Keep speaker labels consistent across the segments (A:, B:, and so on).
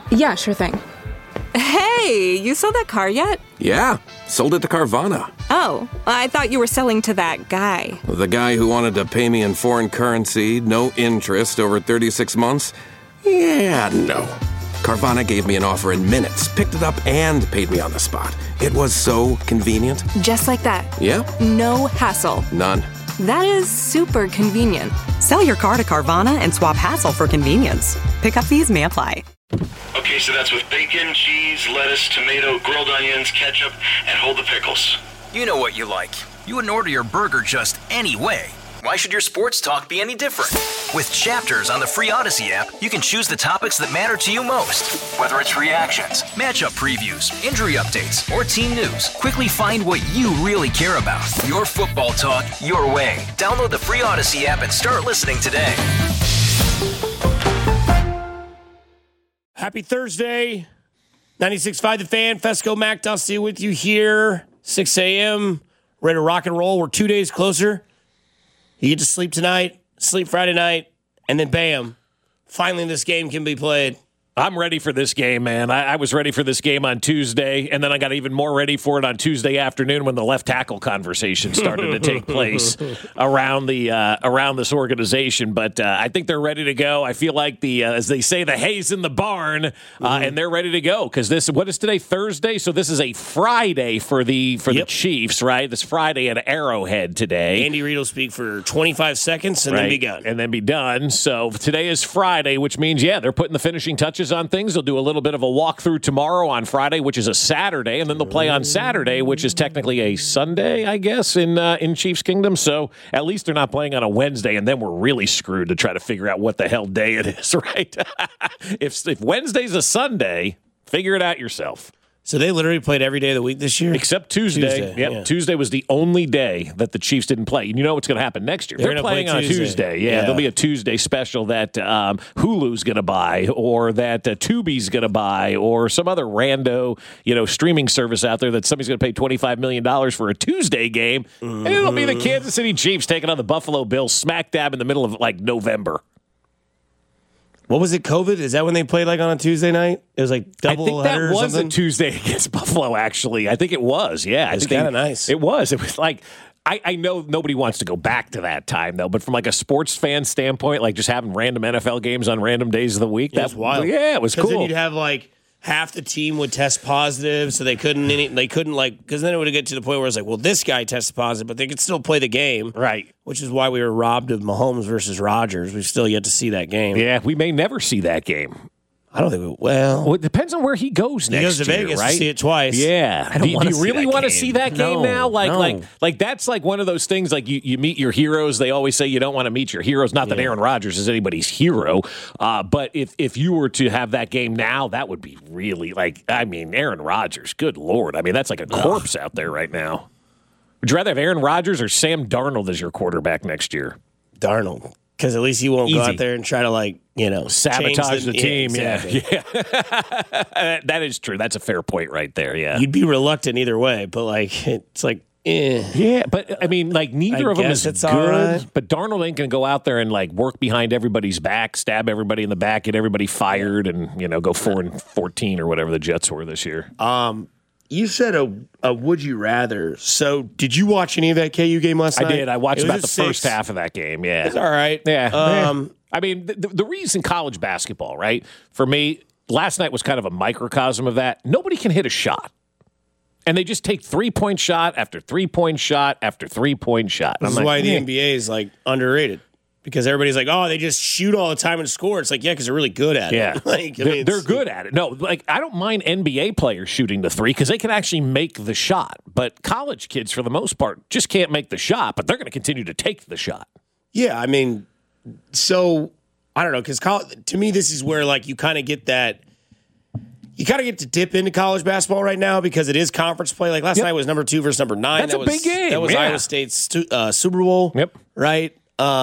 A: Yeah, sure thing.
B: Hey, you sold that car yet?
C: Yeah, sold it to Carvana.
B: Oh, I thought you were selling to that guy.
C: The guy who wanted to pay me in foreign currency, no interest, over 36 months? Yeah, no. Carvana gave me an offer in minutes, picked it up, and paid me on the spot. It was so convenient.
B: Just like that.
C: Yep.
B: No hassle.
C: None.
B: That is super convenient.
D: Sell your car to Carvana and swap hassle for convenience. Pickup fees may apply.
E: Okay, so that's with bacon, cheese, lettuce, tomato, grilled onions, ketchup, and hold the pickles.
F: You know what you like. You wouldn't order your burger just any way. Why should your sports talk be any different? With Chapters on the free Odyssey app, you can choose the topics that matter to you most. Whether it's reactions, matchup previews, injury updates, or team news, quickly find what you really care about. Your football talk, your way. Download the free Odyssey app and start listening today.
G: Happy Thursday. 96.5 The Fan. Fesco Mac Dusty with you here. 6 a.m. Ready to rock and roll. We're 2 days closer. You get to sleep tonight, sleep Friday night, and then bam, finally this game can be played.
H: I'm ready for this game, man. I was ready for this game on Tuesday, and then I got even more ready for it on Tuesday afternoon when the left tackle conversation started to take place around this organization. But I think they're ready to go. I feel like as they say, the hay's in the barn, and they're ready to go because what is today? Thursday, so this is a Friday for the Chiefs, right? This Friday at Arrowhead today.
G: Andy Reid will speak for 25 seconds and then be done. So today is Friday, which means they're putting the finishing touches on things. They'll do a little bit of a walkthrough tomorrow on Friday, which is a Saturday, and then they'll play on Saturday, which is technically a Sunday, I guess, in Chiefs Kingdom. So at least they're not playing on a Wednesday, and then we're really screwed to try to figure out what the hell day it is, right? If Wednesday's a Sunday, figure it out yourself. So they literally played every day of the week this year?
H: Except Tuesday. Yep. Tuesday was the only day that the Chiefs didn't play. And you know what's going to happen next year? They're playing on a Tuesday. Yeah, there'll be a Tuesday special that Hulu's going to buy or that Tubi's going to buy or some other rando, streaming service out there that somebody's going to pay $25 million for a Tuesday game. And it'll be the Kansas City Chiefs taking on the Buffalo Bills smack dab in the middle of, November.
G: What was it, COVID? Is that when they played on a Tuesday night? It was double header or something?
H: I think that was a Tuesday against Buffalo, actually. I think it was, yeah.
G: It was kind of nice.
H: It was. It was I know nobody wants to go back to that time, though, but from a sports fan standpoint, just having random NFL games on random days of the week.
G: That's wild.
H: Yeah, it was cool.
G: Because then you'd have, half the team would test positive, so they couldn't because then it would get to the point where it's this guy tested positive, but they could still play the game.
H: Right.
G: Which is why we were robbed of Mahomes versus Rodgers. We've still yet to see that game.
H: Yeah, we may never see that game.
G: I don't think we will.
H: Well, it depends on where he goes next year.
G: He goes to Vegas
H: right?
G: to see it twice.
H: Yeah. Do you really want to see that game now? That's one of those things, you meet your heroes. They always say you don't want to meet your heroes. Not that Aaron Rodgers is anybody's hero. But if you were to have that game now, that would be really, Aaron Rodgers, good Lord. That's like a corpse out there right now. Would you rather have Aaron Rodgers or Sam Darnold as your quarterback next year?
G: Darnold. Because at least he won't go out there and try to,
H: sabotage the team.
G: Exactly.
H: Yeah. That is true. That's a fair point right there. Yeah.
G: You'd be reluctant either way, but it's
H: Yeah, but neither of them is good. Right. But Darnold ain't going to go out there and work behind everybody's back, stab everybody in the back, get everybody fired, and go 4-14 or whatever the Jets were this year.
G: You said a would you rather. So did you watch any of that KU game last night?
H: I did. I watched about the first half of that game. Yeah,
G: it's all right.
H: Yeah. The reason college basketball, right? For me, last night was kind of a microcosm of that. Nobody can hit a shot. And they just take 3-point shot after 3-point shot after 3-point shot.
G: This is why the NBA is underrated. Because everybody's they just shoot all the time and score. It's because they're really good at it.
H: Yeah. They're good at it. No, I don't mind NBA players shooting the three because they can actually make the shot. But college kids, for the most part, just can't make the shot, but they're going to continue to take the shot.
G: Yeah, so, I don't know, because to me, this is where, you kind of get that. You kind of get to dip into college basketball right now because it is conference play. Last night was number 2 versus number 9.
H: That's a big game.
G: That was Iowa State's Super Bowl.
H: Yep.
G: Right?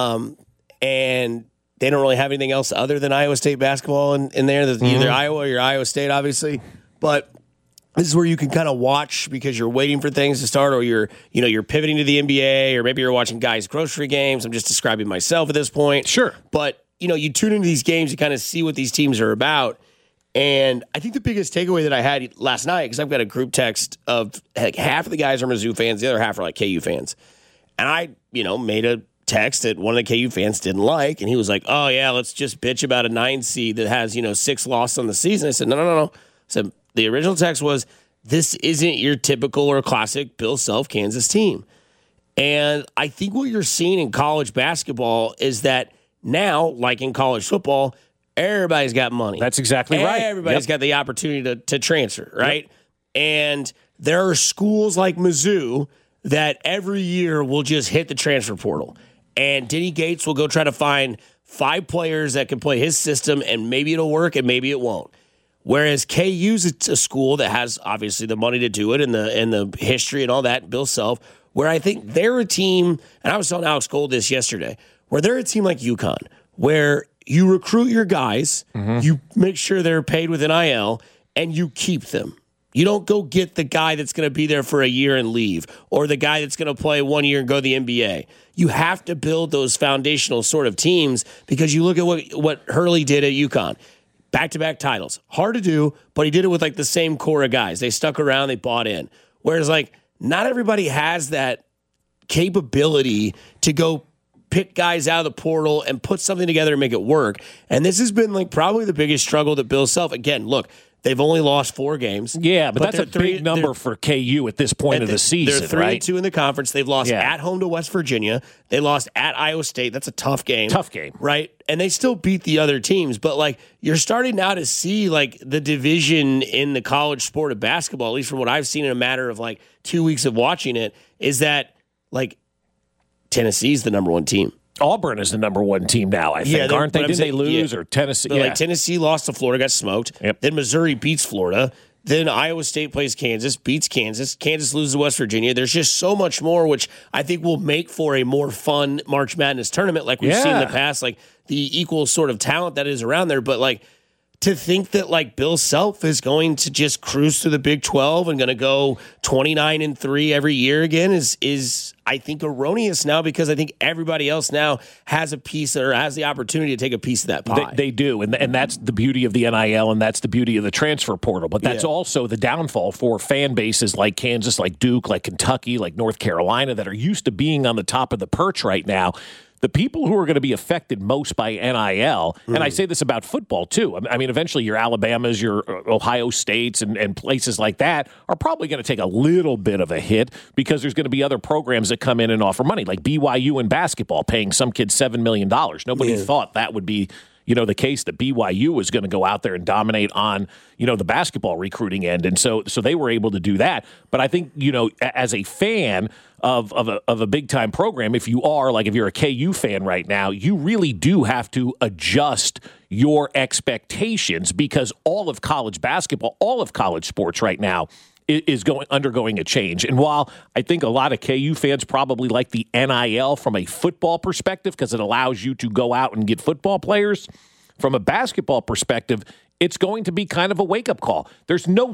G: And they don't really have anything else other than Iowa State basketball in there. There's either Iowa or Iowa State, obviously. But this is where you can kind of watch because you're waiting for things to start, or you're pivoting to the NBA, or maybe you're watching guys' grocery games. I'm just describing myself at this point.
H: Sure.
G: But you tune into these games to kind of see what these teams are about.
A: And I think the biggest takeaway that I had last night, because I've got a group text of like half of the guys are Mizzou fans, the other half are like KU fans. And I, made a text that one of the KU fans didn't like, and he was like, oh, yeah, let's just bitch about a 9 seed that has, 6 losses on the season. I said, no. I said, the original text was, this isn't your typical or classic Bill Self Kansas team. And I think what you're seeing in college basketball is that now, like in college football, everybody's got money.
G: That's exactly right.
A: Everybody's got the opportunity to transfer, right? Yep. And there are schools like Mizzou that every year will just hit the transfer portal. And Denny Gates will go try to find 5 players that can play his system, and maybe it'll work and maybe it won't. Whereas KU's a school that has obviously the money to do it and the history and all that, Bill Self, where I think they're a team, and I was telling Alex Gold this yesterday, where they're a team like UConn, where you recruit your guys, you make sure they're paid with NIL, and you keep them. You don't go get the guy that's going to be there for a year and leave, or the guy that's going to play 1 year and go to the NBA. You have to build those foundational sort of teams, because you look at what Hurley did at UConn. Back-to-back titles. Hard to do, but he did it with like the same core of guys. They stuck around, they bought in. Whereas like not everybody has that capability to go pick guys out of the portal and put something together and make it work. And this has been like probably the biggest struggle that Bill Self, again, look, they've only lost 4 games.
G: Yeah, but that's a big number for KU at this point of the season,
A: they're
G: right?
A: 3-2 in the conference. They've lost at home to West Virginia. They lost at Iowa State. That's a tough game. Right? And they still beat the other teams. But, like, you're starting now to see, like, the division in the college sport of basketball, at least from what I've seen in a matter of, like, 2 weeks of watching it, is that, like, Tennessee's the number 1 team.
G: Auburn is the number 1 team now, I think, aren't they? Did they lose or Tennessee?
A: Like Tennessee lost to Florida, got smoked.
G: Yep.
A: Then Missouri beats Florida. Then Iowa State plays Kansas, beats Kansas. Kansas loses to West Virginia. There's just so much more, which I think will make for a more fun March Madness tournament like we've seen in the past, like the equal sort of talent that is around there. But like to think that like Bill Self is going to just cruise through the Big 12 and going to go 29-3 every year again is I think erroneous now, because I think everybody else now has a piece or has the opportunity to take a piece of that pie.
G: They do, and that's the beauty of the NIL, and that's the beauty of the transfer portal. But that's also the downfall for fan bases like Kansas, like Duke, like Kentucky, like North Carolina that are used to being on the top of the perch right now. The people who are going to be affected most by NIL, and I say this about football too, I mean, eventually your Alabamas, your Ohio States, and places like that are probably going to take a little bit of a hit, because there's going to be other programs that come in and offer money, like BYU in basketball, paying some kids $7 million. Nobody thought that would be the case, that BYU was going to go out there and dominate on, the basketball recruiting end. And so they were able to do that. But I think, as a fan of a big time program, if you're a KU fan right now, you really do have to adjust your expectations, because all of college basketball, all of college sports right now is undergoing a change. And while I think a lot of KU fans probably like the NIL from a football perspective, because it allows you to go out and get football players, from a basketball perspective, it's going to be kind of a wake-up call. There's no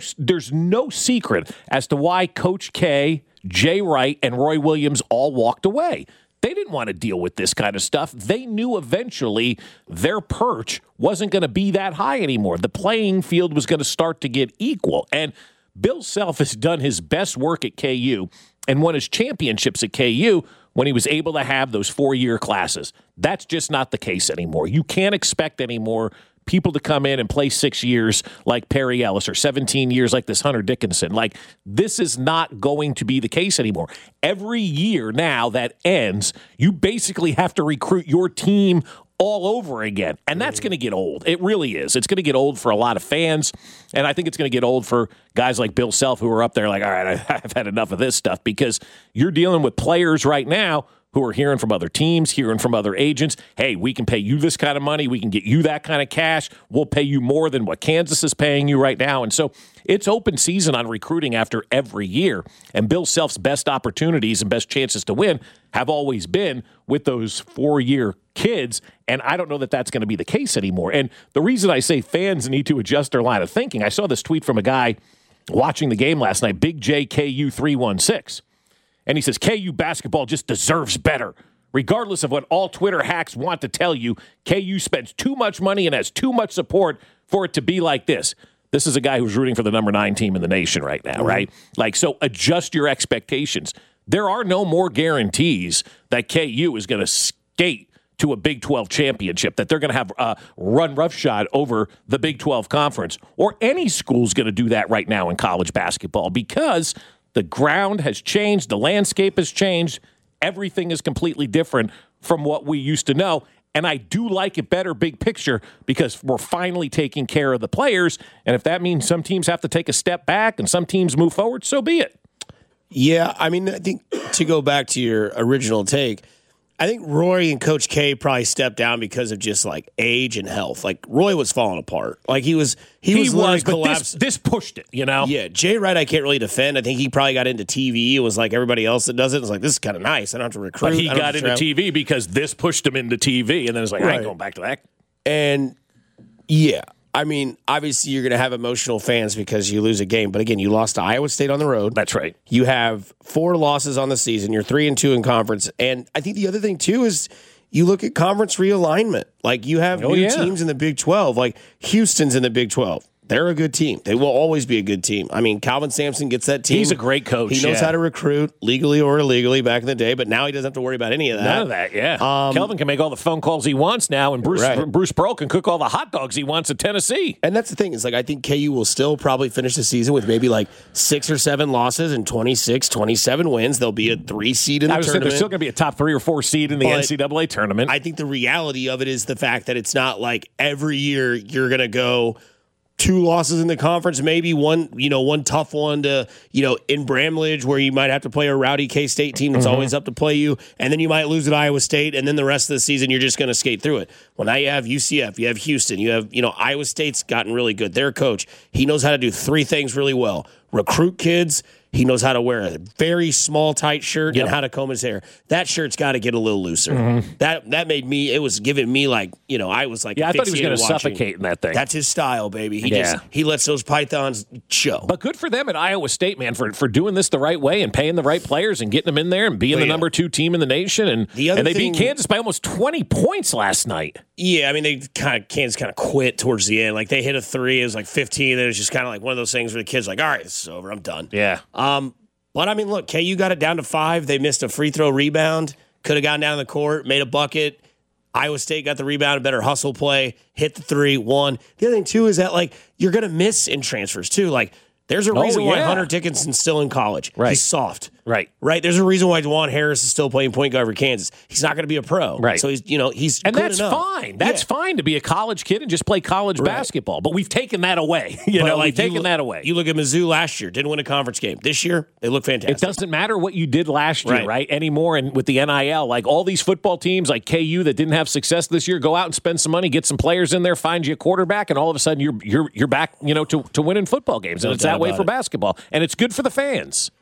G: secret as to why Coach K, Jay Wright, and Roy Williams all walked away. They didn't want to deal with this kind of stuff. They knew eventually their perch wasn't going to be that high anymore. The playing field was going to start to get equal. And Bill Self has done his best work at KU and won his championships at KU when he was able to have those 4-year classes. That's just not the case anymore. You can't expect anymore people to come in and play 6 years like Perry Ellis, or 17 years like this Hunter Dickinson. Like, this is not going to be the case anymore. Every year now that ends, you basically have to recruit your team all over again. And that's going to get old. It really is. It's going to get old for a lot of fans. And I think it's going to get old for guys like Bill Self, who are up there like, all right, I've had enough of this stuff, because you're dealing with players right now who are hearing from other teams, hearing from other agents. Hey, we can pay you this kind of money. We can get you that kind of cash. We'll pay you more than what Kansas is paying you right now. And so it's open season on recruiting after every year. And Bill Self's best opportunities and best chances to win have always been with those 4-year kids. And I don't know that that's going to be the case anymore. And the reason I say fans need to adjust their line of thinking, I saw this tweet from a guy watching the game last night, Big JKU316. And he says, KU basketball just deserves better. regardless of what all Twitter hacks want to tell you, KU spends too much money and has too much support for it to be like this. This is a guy who's rooting for the number 9 team in the nation right now, right? Like, so adjust your expectations. There are no more guarantees that KU is going to skate to a Big 12 championship, that they're going to have a run roughshod over the Big 12 conference, or any school's going to do that right now in college basketball, because the ground has changed, the landscape has changed, everything is completely different from what we used to know. And I do like it better big picture because we're finally taking care of the players. And if that means some teams have to take a step back and some teams move forward, so be it.
A: Yeah, I mean, I think to go back to your original take, I think Roy and Coach K probably stepped down because of just like age and health. Like Roy was falling apart. Like he was
G: but
A: collapsed.
G: This pushed it, you know?
A: Yeah, Jay Wright I can't really defend. I think he probably got into TV. It was like everybody else that does it. It's like, this is kind of nice. I don't have to recruit.
G: But he got into TV because this pushed him into TV, and then it's like, I ain't going back to that.
A: And yeah, I mean, obviously you're going to have emotional fans because you lose a game. But again, you lost to Iowa State on the road.
G: That's right.
A: You have 4 losses on the season. You're 3-2 in conference. And I think the other thing, too, is you look at conference realignment. Like, you have new teams in the Big 12. Like, Houston's in the Big 12. They're a good team. They will always be a good team. I mean, Calvin Sampson gets that team.
G: He's a great coach.
A: He knows how to recruit legally or illegally back in the day, but now he doesn't have to worry about any of that.
G: None of that, yeah. Kelvin can make all the phone calls he wants now, and Bruce Pearl can cook all the hot dogs he wants at Tennessee.
A: And that's the thing. Is like, I think KU will still probably finish the season with maybe like 6 or 7 losses and 26, 27 wins. They'll be a 3 seed in the tournament.
G: They're still going to be a top 3 or 4 seed in the NCAA tournament.
A: I think the reality of it is the fact that it's not like every year you're going to go 2 losses in the conference, maybe one tough one to, in Bramlage where you might have to play a rowdy K-State team that's always up to play you, and then you might lose at Iowa State, and then the rest of the season you're just going to skate through it. Well, now you have UCF, you have Houston, you have, Iowa State's gotten really good. Their coach, he knows how to do 3 things really well. Recruit kids. He knows how to wear a very small, tight shirt and how to comb his hair. That shirt's got to get a little looser. That made me, it was giving me like, I was like,
G: I thought he was going to suffocate in that thing.
A: That's his style, baby. He lets those pythons show.
G: But good for them at Iowa State, man, for doing this the right way and paying the right players and getting them in there and being the number 2 team in the nation. And they beat Kansas by almost 20 points last night.
A: Yeah, I mean, Kansas kind of quit towards the end. Like, they hit a 3, it was like 15, and it was just kind of like one of those things where the kid's like, all right, this is over, I'm done.
G: Yeah.
A: But, I mean, look, KU got it down to 5. They missed a free throw rebound. Could have gotten down the court, made a bucket. Iowa State got the rebound, a better hustle play, hit the 3, won. The other thing, too, is that, like, you're going to miss in transfers, too. Like, there's a reason why Hunter Dickinson's still in college.
G: Right.
A: He's soft.
G: Right.
A: There's a reason why Juwan Harris is still playing point guard for Kansas. He's not going to be a pro.
G: Right.
A: So he's
G: and
A: good
G: that's
A: enough.
G: fine. That's fine to be a college kid and just play college basketball. But we've taken that away. We've taken that away.
A: You look at Mizzou last year, didn't win a conference game. This year, they look fantastic.
G: It doesn't matter what you did last year, right? Anymore. And with the NIL, like all these football teams like KU that didn't have success this year, go out and spend some money, get some players in there, find you a quarterback, and all of a sudden you're back, to winning football games. And it's that way for basketball. And it's good for the fans.